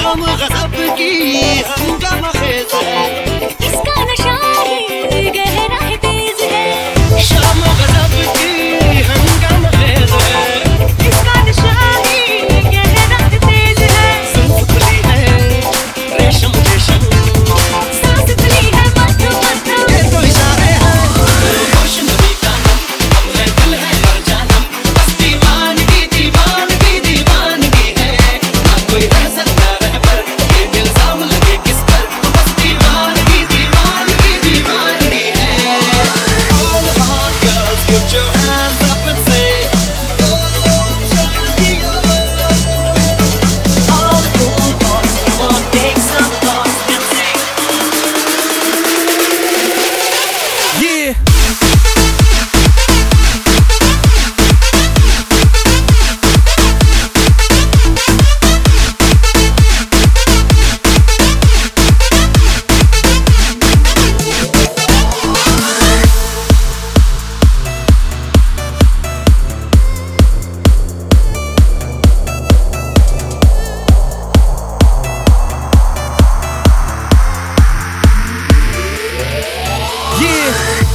शाम गज़ब की हंगामा खेज है, इसका नशा ही गहरा है, तेज है। शाम गज़ब की हंगामा खेज है, इसका नशा ही गहरा है, तेज है। जुल्फ खुली है रेशम रेशम, सांस खुली है मधु मधु। ये तो इशारे हैं। होश नबी का हम है, दिल है हर जानम, बस दीवानगी दीवानगी दीवानगी है। ना कोई रह सकता रह पर, ये इल्जाम लगे किस पर, बस दीवानगी दीवानगी दीवानगी है। All hot girls, put your hands up and say, all the cool boys, come on, take some thoughts and say, yeah. Yeah.